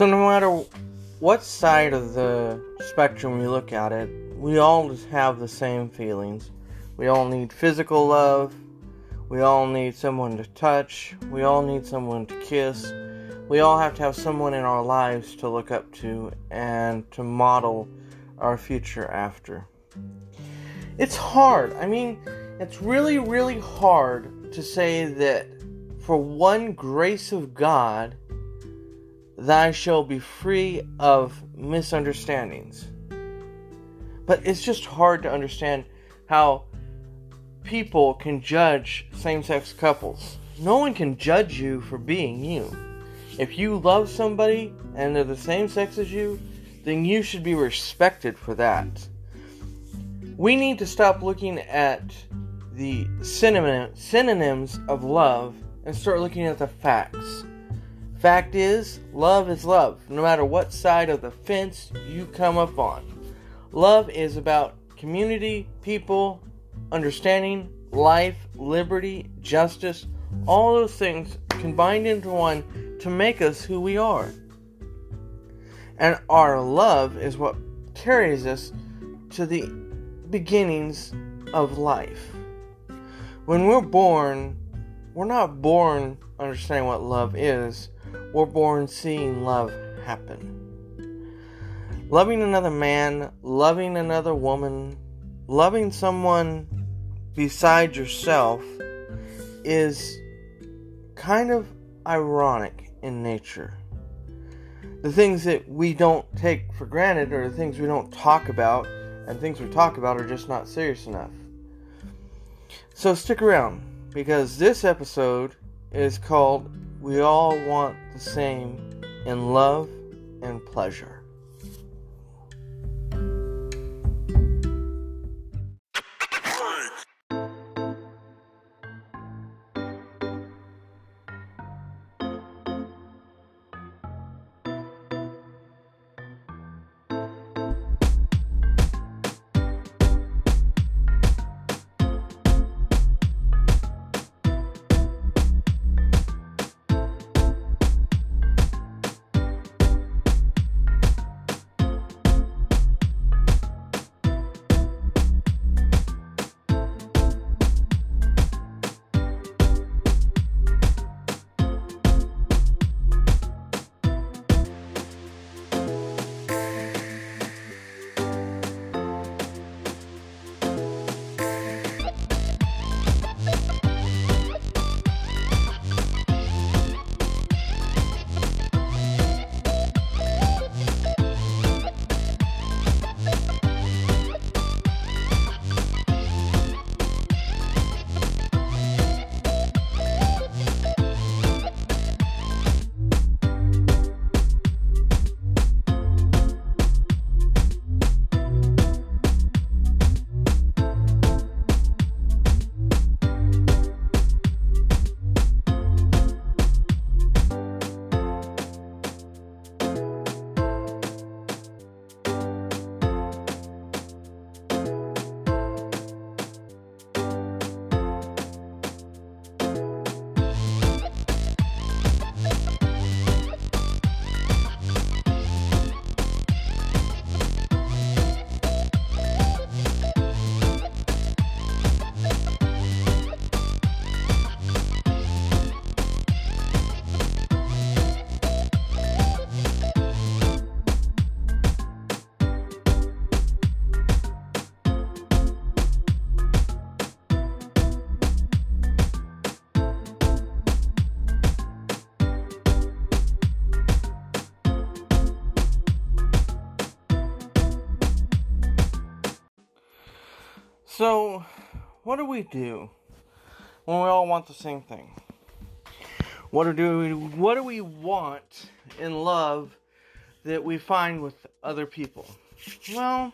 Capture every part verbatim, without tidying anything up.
So no matter what side of the spectrum you look at it, we all just have the same feelings. We all need physical love. We all need someone to touch. We all need someone to kiss. We all have to have someone in our lives to look up to and to model our future after. It's hard. I mean, it's really, really hard to say that for one grace of God, thy shall be free of misunderstandings. But it's just hard to understand how people can judge same-sex couples. No one can judge you for being you. If you love somebody and they're the same sex as you, then you should be respected for that. We need to stop looking at the synonym, synonyms of love and start looking at the facts. Fact is, love is love, no matter what side of the fence you come up on. Love is about community, people, understanding, life, liberty, justice, all those things combined into one to make us who we are. And our love is what carries us to the beginnings of life. When we're born, we're not born understanding what love is. We're born seeing love happen. Loving another man, loving another woman, loving someone beside yourself is kind of ironic in nature. The things that we don't take for granted are the things we don't talk about, and things we talk about are just not serious enough. So stick around, because this episode is called We All Want the Same in Love and Pleasure. So, what do we do when we all want the same thing? What do we, what do we want in love that we find with other people? Well,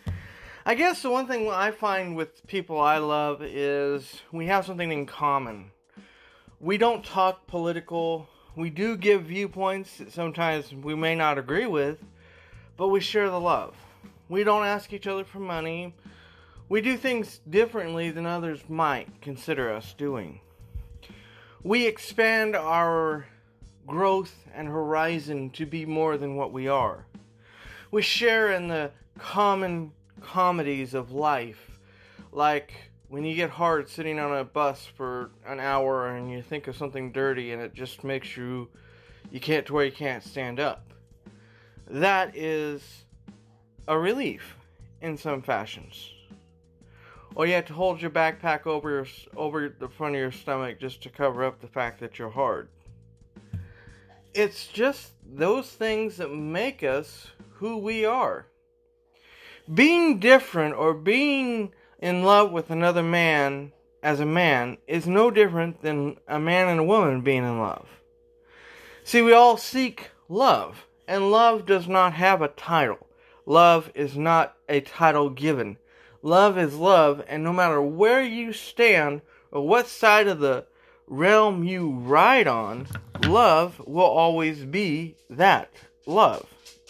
I guess the one thing I find with people I love is we have something in common. We don't talk political. We do give viewpoints that sometimes we may not agree with, but we share the love. We don't ask each other for money. We do things differently than others might consider us doing. We expand our growth and horizon to be more than what we are. We share in the common comedies of life, like when you get hard sitting on a bus for an hour and you think of something dirty and it just makes you, you can't, to where you can't stand up. That is a relief in some fashions. Or you have to hold your backpack over your, over the front of your stomach just to cover up the fact that you're hard. It's just those things that make us who we are. Being different or being in love with another man as a man is no different than a man and a woman being in love. See, we all seek love, and love does not have a title. Love is not a title given. Love is love, and no matter where you stand or what side of the realm you ride on, love will always be that love.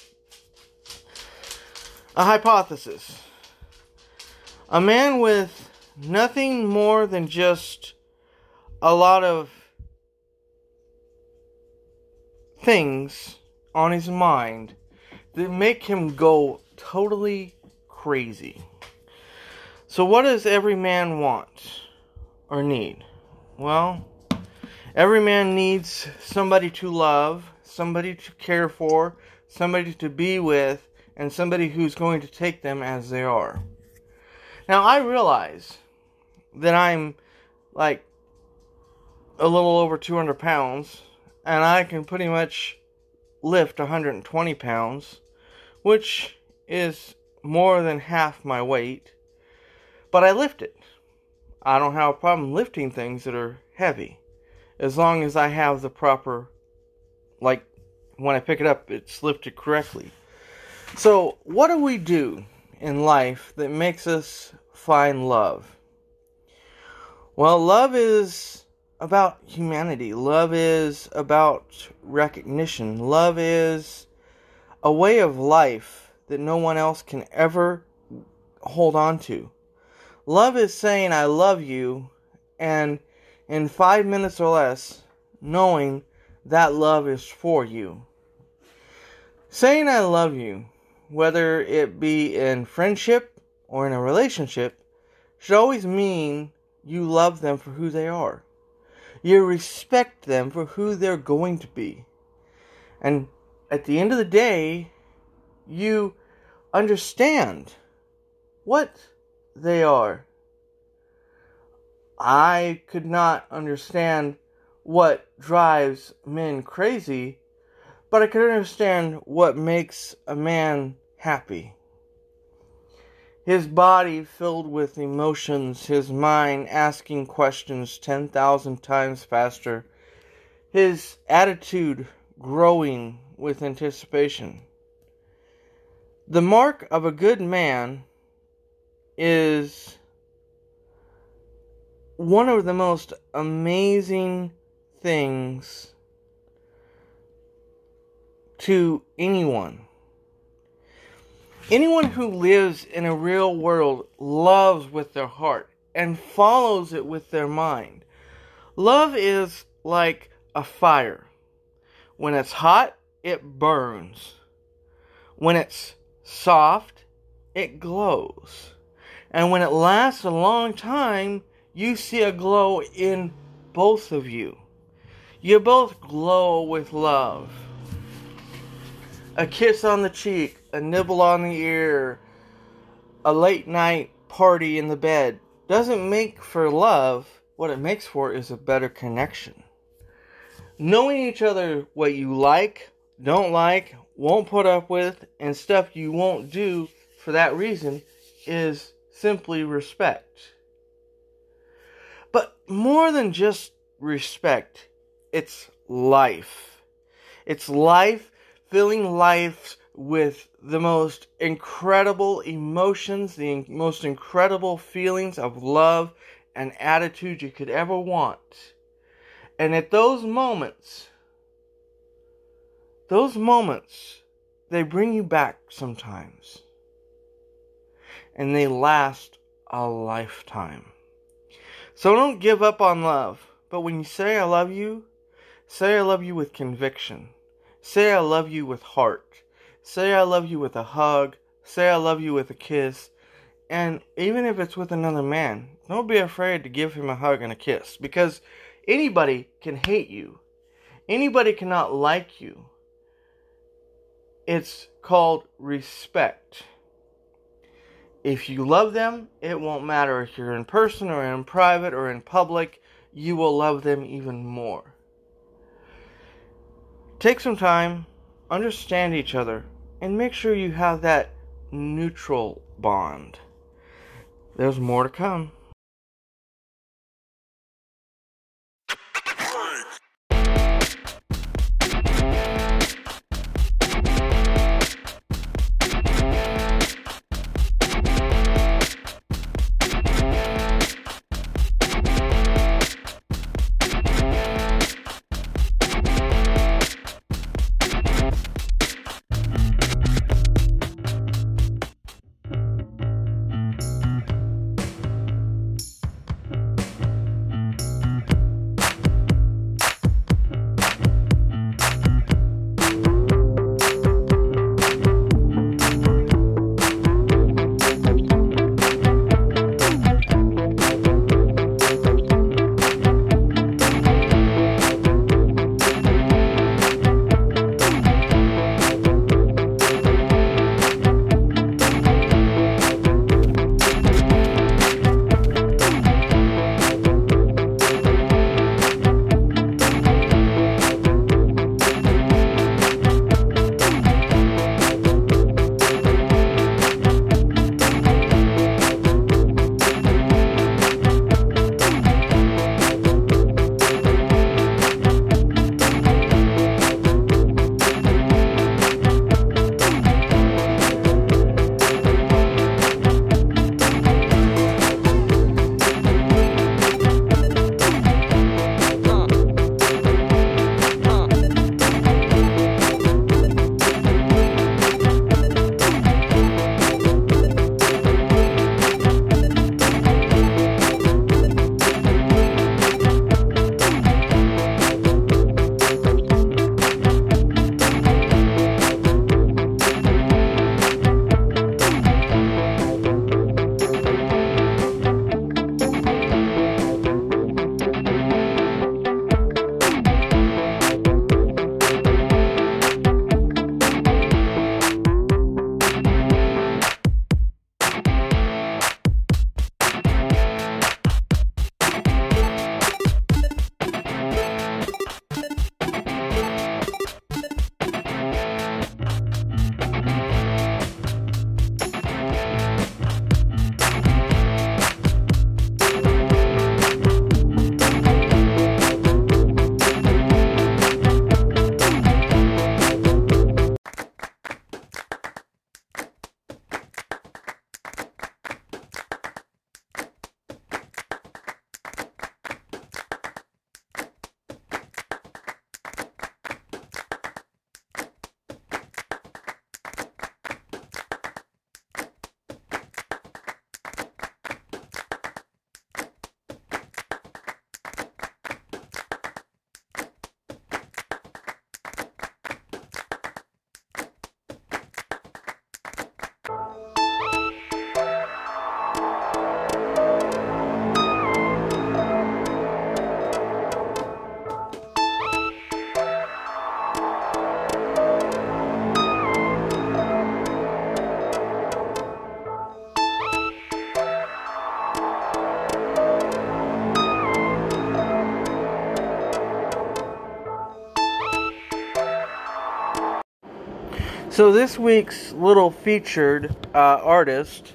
A hypothesis. A man with nothing more than just a lot of things on his mind that make him go totally crazy. So what does every man want or need? Well, every man needs somebody to love, somebody to care for, somebody to be with, and somebody who's going to take them as they are. Now, I realize that I'm like a little over two hundred pounds, and I can pretty much lift one hundred twenty pounds, which is more than half my weight. But I lift it. I don't have a problem lifting things that are heavy, as long as I have the proper, like, when I pick it up, it's lifted correctly. So, what do we do in life that makes us find love? Well, love is about humanity. Love is about recognition. Love is a way of life that no one else can ever hold on to. Love is saying I love you, and in five minutes or less, knowing that love is for you. Saying I love you, whether it be in friendship or in a relationship, should always mean you love them for who they are. You respect them for who they're going to be. And at the end of the day, you understand what they are. I could not understand what drives men crazy, but I could understand what makes a man happy. His body filled with emotions, his mind asking questions ten thousand times faster, his attitude growing with anticipation. The mark of a good man is one of the most amazing things to anyone. Anyone who lives in a real world loves with their heart and follows it with their mind. Love is like a fire. When it's hot, it burns. When it's soft, it glows. And when it lasts a long time, you see a glow in both of you. You both glow with love. A kiss on the cheek, a nibble on the ear, a late night party in the bed doesn't make for love. What it makes for is a better connection. Knowing each other, what you like, don't like, won't put up with, and stuff you won't do for that reason is simply respect. But more than just respect, it's life. It's life, filling life with the most incredible emotions, the most incredible feelings of love and attitude you could ever want. And at those moments, those moments, they bring you back sometimes. And they last a lifetime. So don't give up on love. But when you say I love you, Say I love you with conviction. Say I love you with heart. Say I love you with a hug. Say I love you with a kiss. And even if it's with another man, don't be afraid to give him a hug and a kiss. Because anybody can hate you. Anybody cannot like you. It's called respect. If you love them, it won't matter if you're in person or in private or in public. You will love them even more. Take some time, understand each other, and make sure you have that neutral bond. There's more to come. So this week's little featured uh, artist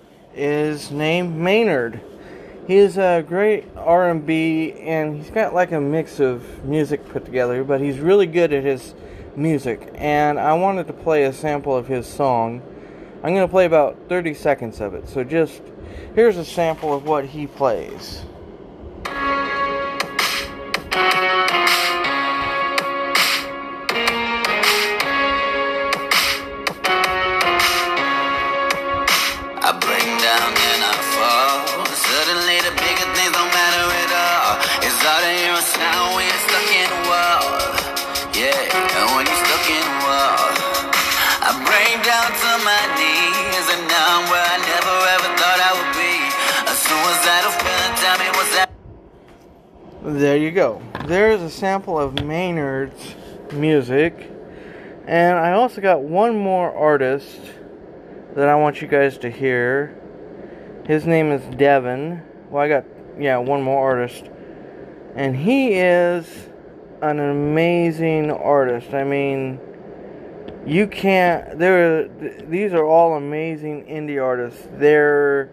is named Maynard. He is a great R and B, and he's got like a mix of music put together, but he's really good at his music. And I wanted to play a sample of his song. I'm going to play about thirty seconds of it. So just, here's a sample of what he plays. I break down and I fall. Suddenly the bigger things don't matter at all. It's all that you're now when you're stuck in a wall. there you go. There's a sample of Maynard's music. And I also got one more artist that I want you guys to hear. His name is Devin. Well, I got, yeah, one more artist. And he is an amazing artist. I mean, you can't, there, these are all amazing indie artists. They're,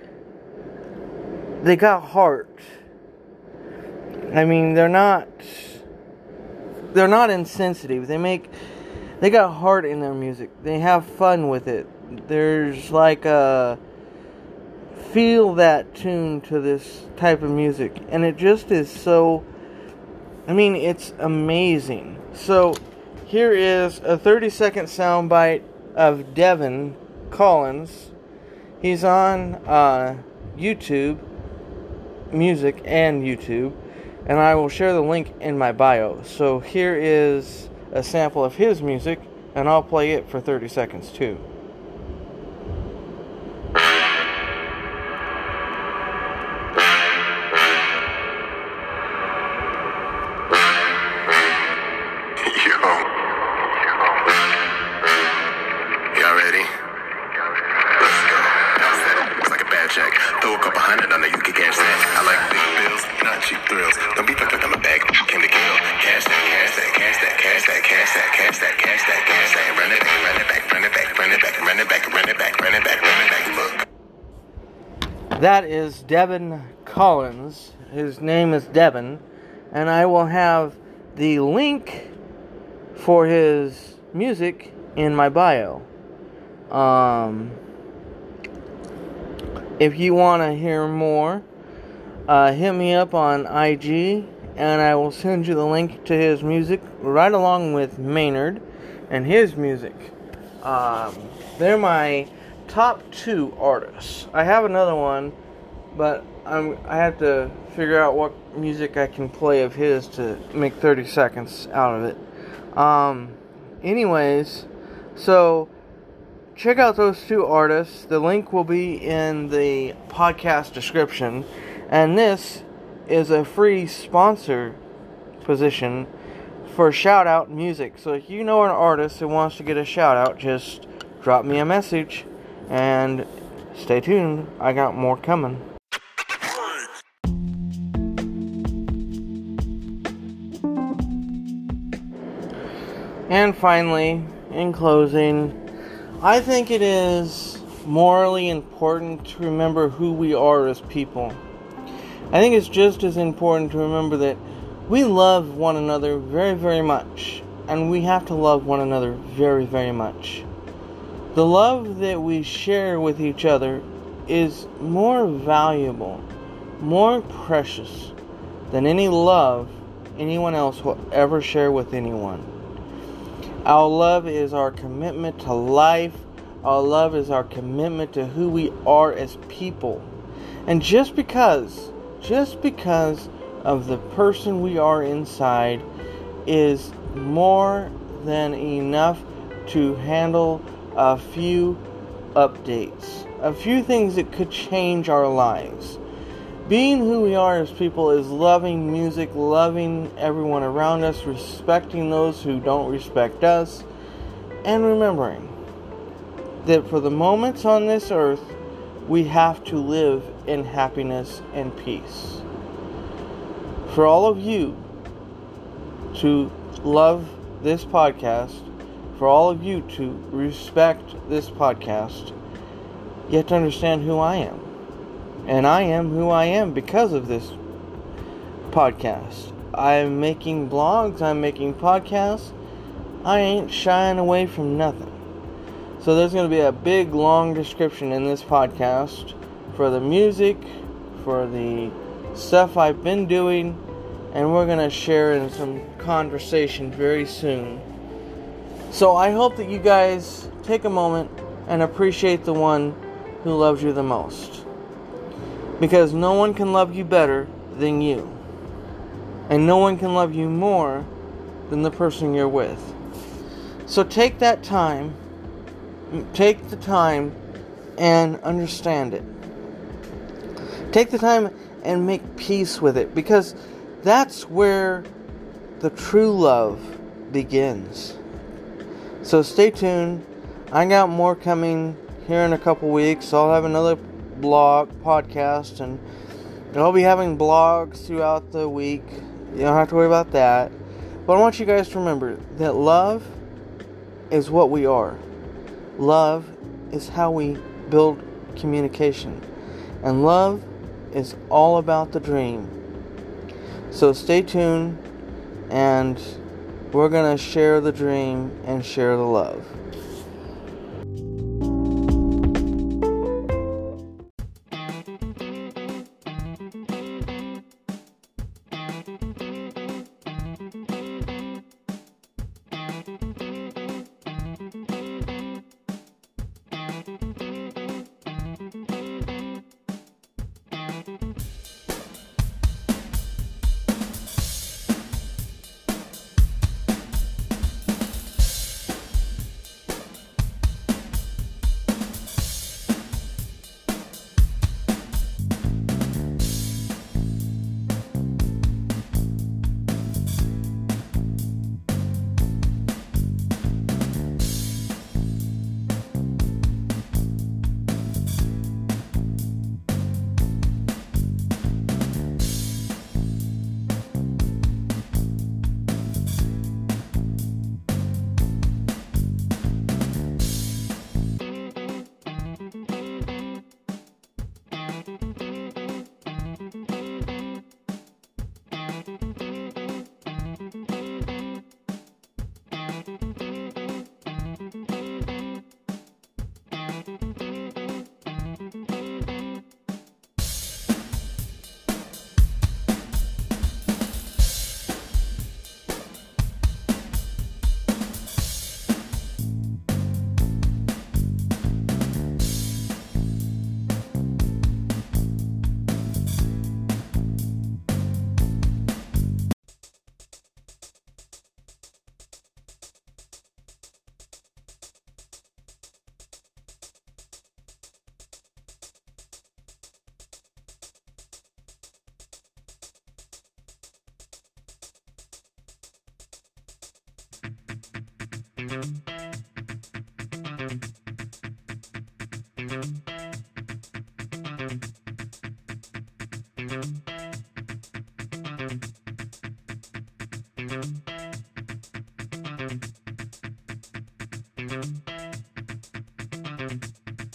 they got heart. I mean, they're not, they're not insensitive. They make, they got heart in their music. They have fun with it. There's like a feel that tune to this type of music. And it just is so, I mean, it's amazing. So, here is a thirty second soundbite of Devin Collins. He's on uh, YouTube, music and YouTube. And I will share the link in my bio. So here is a sample of his music, and I'll play it for thirty seconds too. Throw a couple hundred on the you can cash that. I like big bills, not cheap thrills. Don't be fucked up on my back, came to kill. Cash that, cash that, cash that, cash that, cash that, cash that, cash that, cash that. Run it back, run it back, run it back, run it back, run it back, run it back, run it back, run it back, look. That is Devin Collins. His name is Devin. And I will have the link for his music in my bio. Um... If you want to hear more, uh, hit me up on I G, and I will send you the link to his music right along with Maynard and his music. Um, they're my top two artists. I have another one, but I'm, I have to figure out what music I can play of his to make thirty seconds out of it. Um, anyways, so check out those two artists. The link will be in the podcast description. And this is a free sponsor position for shout out music. So if you know an artist who wants to get a shout out, just drop me a message. And stay tuned. I got more coming. And finally, in closing, I think it is morally important to remember who we are as people. I think it's just as important to remember that we love one another very, very much. And we have to love one another very, very much. The love that we share with each other is more valuable, more precious than any love anyone else will ever share with anyone. Our love is our commitment to life. Our love is our commitment to who we are as people. And just because, just because of the person we are inside is more than enough to handle a few updates. A few things that could change our lives. Being who we are as people is loving music, loving everyone around us, respecting those who don't respect us, and remembering that for the moments on this earth, we have to live in happiness and peace. For all of you to love this podcast, for all of you to respect this podcast, you have to understand who I am. And I am who I am because of this podcast. I'm making blogs, I'm making podcasts. I ain't shying away from nothing. So there's going to be a big, long description in this podcast for the music, for the stuff I've been doing, and we're going to share in some conversation very soon. So I hope that you guys take a moment and appreciate the one who loves you the most. Because no one can love you better than you. And no one can love you more than the person you're with. So take that time, take the time and understand it. Take the time and make peace with it. Because that's where the true love begins. So stay tuned. I got more coming here in a couple weeks. I'll have another blog podcast, and I'll be having blogs throughout the week. You don't have to worry about that. But I want you guys to remember that love is what we are. Love is how we build communication. And love is all about the dream. So stay tuned, and we're going to share the dream and share the love.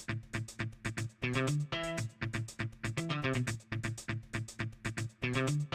Thank you.